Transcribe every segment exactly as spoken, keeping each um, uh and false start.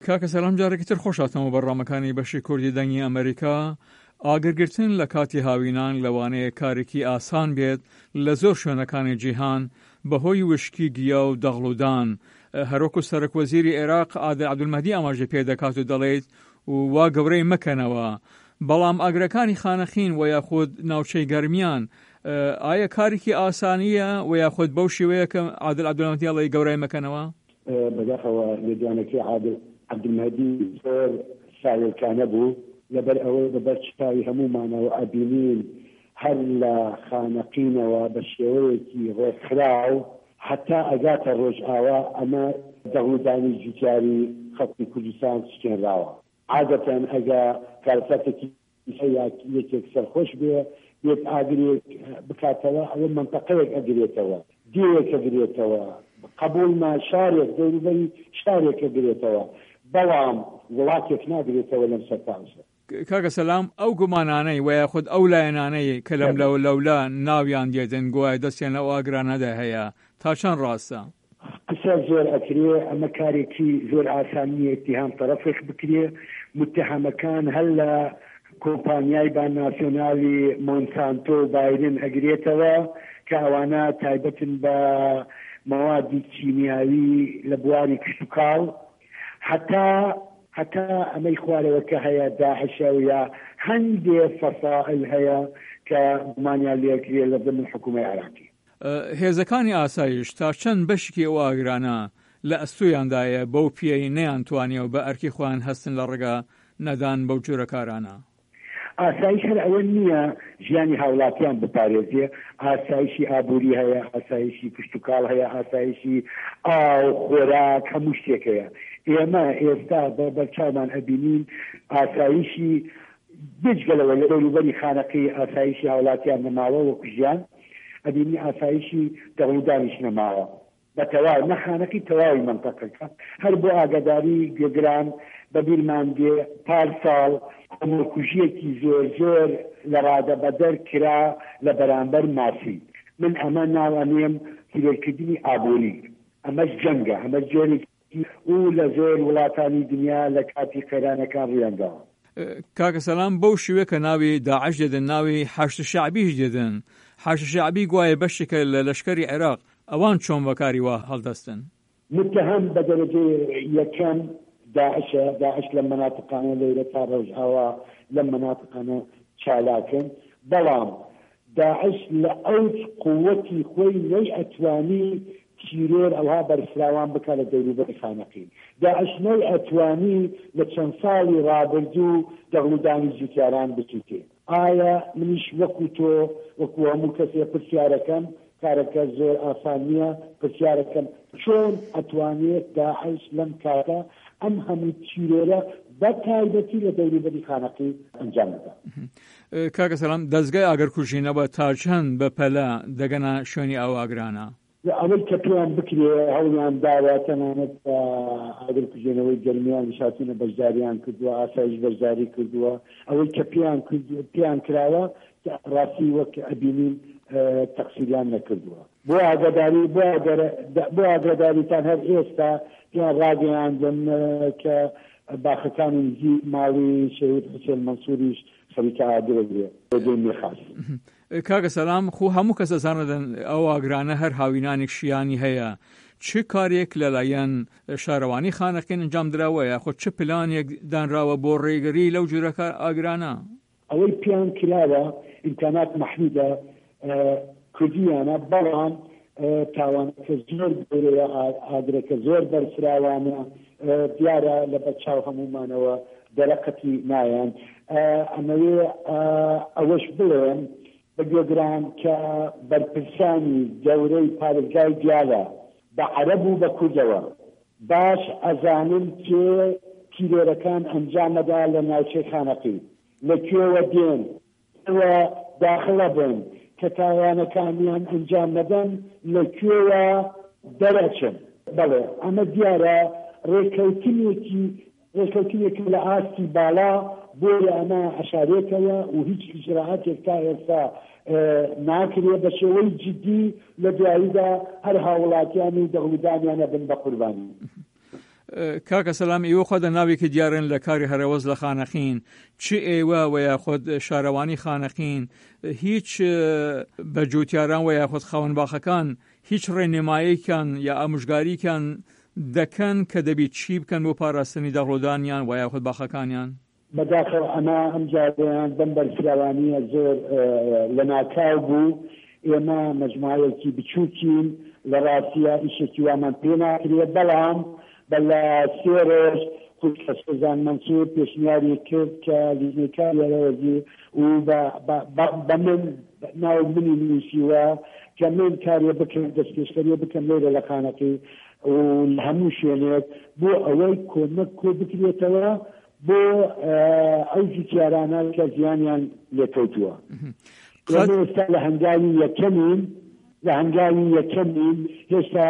کاکە سەلام جارێکی تر خۆشاتەوە بەڕامەکانی بەشی کوردی دەنگی ئەمریکا. ئاگرگرتن لە کاتی هاوینان لەوانەیە کارێکی ئاسان بێت لە زۆر شوێنەکانی جیهان بەهۆی وشکی گیا و دەغڵودان. هەروەکو سەرۆکوەزیری عێراق عادل عەبدولمەهدی ئاماژەی پێ دەکات و دەڵێت وا گەورەی مەکەنەوە. بەڵام ئاگرەکانی خانەخین و یاخود ناوچەی گەرمیان ئایا کارێکی ئاسانیە و یاخود بەو شێوەیە کە عادل عەبدولمەهدی ئەڵێ گەورەی مەکەنەوە؟ بەداخەوە لێدوانەکەی عادل عەبدولمەهدی زۆر ساوێکانە بوو لەبەر ئەوەی بەبەر چاوی هەمومانەوە ئەبینین هەر لە خانەقینەوە بە شێوەیەکی ڕێکخراو حتا ئەگاتە ڕۆژئاوا ئەمە دەغڵودانی جوتیاری خەڵکی کوردستان سکێنراوە. عادەتەن ئەگە کارفەتێکی یەکێک سەرخۆش بێ یەک ئاگرێک بکاتەوە ئەوە منتەقەیەک ئەگرێتەوە، دیوێک ئەگرێتەوە، قبولما شارێک دەوروبەری شارێک ئەگرێتەوە، بەڵام وڵاتێک ناگرێتەوە لەم سەرتاوسە. کاکە سەلام، ئەو گومانانەی و یاخود ئەو لایەنانەی کە لەم لەو لەولا ناویان دێتن گوای دەستیان لەو ئاگرانەدا هەیە تا چەند ڕاستە؟ قسە زۆر ئەکرێ، ئەمە کارێکی زۆر ئاسانیە اتهام تەرەفێک بکرێ. متهمەکان هەر لە کۆمپانیای بانناسیۆنالی مۆنسانتۆ و بایرن ئەگرێتەوە کە ئەوانە تایبەتن بە مەوادی کیمیاوی لە بواری کشت و کاڵ، حتا حتا ئەمەی خوارەوە کە هەیە داعشە و یا هەندێ فەسائل هەیە کە گومانیان لێکرێ لە ضمن حکومەتی عێراقی. هێزەکانی ئاسایش تا چەند بەشکی ئەو ئاگرانە لە ئەستویاندایە بەو پیەی نەیانتوانیە و بە ئەرکی خۆیان هەستن لە ڕێگا نەدان بەو جۆرە کارانە؟ ئاسایش هەر ئەوە نییە ژیانی هاوڵاتیان بپارێزێ، ئاسایشی ئابووری هەیە، ئاسایشی کشتتوکاڵ هەیە، ئاسایشی ئاو خۆراک، هەموو شتێک هەیە. ئێمە ئێستا بەرچاومان ئەبینین ئاسایشی بجگەلەوە لە دەوروبەری خانەقی ئاسایشی هاوڵاتیان نەماوە وەکو ژیان، ئەبینی ئاسایشی دەوڵودانیش نەماوە بە تەواو، نەخانەقی تەواوی منتەقەکە. هەر بۆ ئاگاداری گوێگران بەبیرمان دێ پارساڵ ئەمەکوژیەکی زۆر زۆر لە ڕادە بەدەر کرا لە بەرامبەر ماسی. من ئەمە ناوانێم هیرۆکردنی ئابووری، ئەمەش جەنگە، ئەمە جۆرێکی و لە زۆر وڵاتانی دنیا لە کاتی قەیرانەکان ڕوویانداوە. کاکە سەلام، بەو شێوەیە کە ناوی داعش دێدن ناوی حەشد شەعبیش دێدن، حەشد شەعبی گوایە بەشێکە لە لەشکەری عێراق، ئەوان چۆن بەکاری وا هەڵدەستن؟ متهم بە دەرەجەی یەکەم داعشە، داعش لە مناتقانە لەیرە تا ڕۆژئاوا لە مناتقانە چالاکن، بەڵام داعش لە ئەوج قووەتی خۆی نەی ئەتوانی تیرۆر ئەوها بەرفراوان بکە لە دەوروبەری خانەقین. داعش نەی ئەتوانی لە چەند ساڵی ڕابردوو دەغڵودانی جوتیاران بچوتێ. ئایا منیش وەکو تۆ وەکو هەموو کەسێ پرسیارەکەم، کارەکە زۆر ئاسان نییە، پرسیارەکەم چۆن ئەتوانێت داعش لەم کاتە ئەم هەموو تیرۆرە بە تایبەتی لە دەوروبەری خانەقی ئەنجام بدات؟ کاکە سەلام، دەستگای ئاگرکوژینەوە تا چەند بە پەلە دەگەنە شوێنی ئەو ئاگرانە؟ ئەوەی کە پێیان بکرێ هەوڵیان داوە تەنانەت ئاگرکوژێنەوەی گەرمیان شاتونە بەشداریان کردووە، ئاسایش بەشداری کردووە، ئەوەی کە پێیان پێیان کراوە ڕاستی وەک ئەبینین تەقسیریان نەکردووە. بۆ ئاگاداری بۆ ئاگاداریتان هەر ئێستا پیان ڕاگەیاندن کە باخەکانی نزی ماڵی شەهید حوسێن مەنسووریش خەریکە ئاگرە بێ بۆ دوای مێخاست. کاکە سەلام، خۆ هەموو کەس دەزانن ئەو ئاگرانە هەر هاوینانی شیانی هەیە. چ کارێک لەلایەن شارەوانی خانەقین ئەنجام دراوە یاخۆ چ پلانێک دانراوە بۆ ڕێگەری لەو جۆرە ئاگرانە؟ ئەوەی پیان کراوە ئیمکانات مەحدودە کوردیانە، بەڵام تاوانەکە زۆر گەورەیە، ئاگرەکە زۆر بەرفراوانە، دیارە لە بەرچاو هەمومانەوە دەرەقەتی نایەن. ئەمەوێ ئەوەش بڵێن بەگوێگران کە بەرپرسانی گەورەی پارێزگای دیالە بە عەرەب و بە کوردەوە باش ئەزانن کێ تیرۆرەکان ئەنجامەدا لە ناوچەی خانەقی، لەکوێوە دێن، ئەوە داخڵە بن کە تاوانەکانیان ئەنجام نەدەن، لەکوێوە دەرەچن. بەڵێ ئەمە دیارە ڕێکەوتنێکی ڕێکەوتنێکی لە ئاستی باڵا بۆی ئەمە عەشارێتەوە و هیچ ئیجراعاتێک تا ئێستا ناکرێ بە شێوەی جدی، لە دواییدا هەر هاوڵاتیانی دەغڵودانیانە بن بە قوربانی. کاکە سەلام ئێوە خۆ ناوێکی دیارن لە کاری هەرەوەز لە خانەخین چ ئێوە و یاخۆت شارەوانی خانەخین هیچ بە جوتیاران و یاخۆت خاوەن باخەکان هیچ ڕێنماییکان یا ئامۆژگاریکان دەکەن کە دەبێت چی بکەن بۆ پاراستنی دەڕۆدانیان و یاخۆت باخەکانیان بەداخەو ئەمە ئەم جاریان بەم بەرفراوانیە زۆر لە ناکاو بوو ئێمە مەجموعەیەکی بچووکین لە ڕاستیە ئیشێکی وامان پێ ناکرێت بەڵام بەلا سێ ڕۆژ خوشکە سۆزان مەنسوور پێشنیاری کرد کە لیژنەکاری هەرەوەزی و بە من ناو منی نووسیوە کە من کارێ بکەم دەستپێشکەریە بکەم لێرە لە خانەکەی و لە هەموو شوێنێک بۆ ئەوەی کۆمەک کۆ بکرێتەوە بۆ ئەو جوتیارانە کە زیانیان لێکەوتووە. ئێستا لە هەنگاوی یەکەمین لە هەنگاوی یەکەمین هێشتا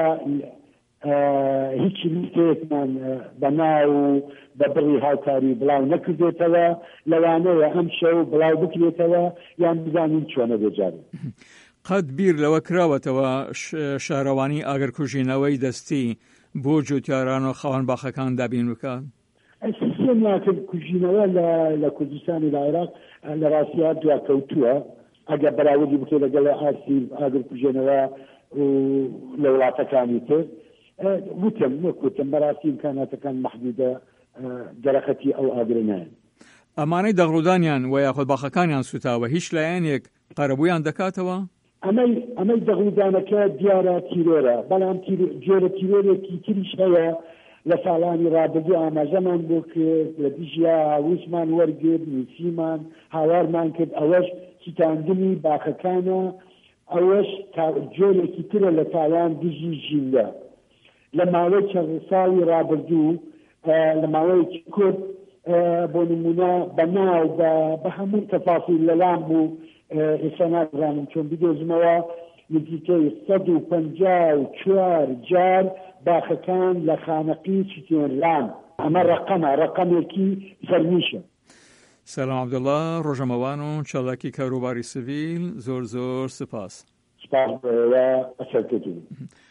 هیچی لیستێکمان بەناو بە بڕی هاوکاری بڵاو نەکردێتەوە لەوانەیە ئەم شەو بڵاو بکرێتەوە یان بزانین چۆنە بێجارێت. قەت بیر لەوە کراوەتەوە شارەوانی ئاگرکوژینەوەی دەستی بۆ جوتیاران و خاوەن باخەکان دابین بکات؟ سێنیاکرد کوژینەوە لە کوردستانی لە عێراق لە ڕاستیات دواکەوتووە ئەگەر بەراوردی بکرێت لەگەڵ ئاسی ئاگرکوژێنەوە لە وڵاتەکانی تر وتم وەکوتم بەڕاستی ئیمکاناتەکان مەحدودە دەرەخەتی ئەو ئاگرە نایە. ئەمانەی دەغڵودانیان و یاخۆت باخەکانیان سوتاوە هیچ لایەنێک قەرەبوویان دەکاتەوە؟ ئەمەی ئەمەی دەغڵودانەکە دیارە تیرۆرە بەڵام جۆرە تیرۆرێکی تریش هەیە لە ساڵانی ڕابردوو ئاماژەمان بۆ کرد لە دژیا هاوسمان وەرگرت نووسیمان هاوارمان کرد ئەوەش سوتاندنی باخەکانە ئەوەش جۆرێکی ترە لە تاوان دژی ژینە لە ماوەی چەند ساڵی ڕابردوو لە ماوەیەکی کورت بۆ نمونە بەناو بە هەموو تەفاسیل لەلام بوو ئێستا نازانم چۆن بدۆزمەوە نزیکەی سەد و پەنجا و چوار جار باخەکان لە خانەقی سوتێنران ئەمە ڕقەمە ڕقەمێکی فەرمیشە. سەلام عەبدوڵڵا ڕۆژەمەوان و چالاکی کاروباری سڤیل زۆر زۆر سپاس. سپاس بەوە ئەسەرکردن.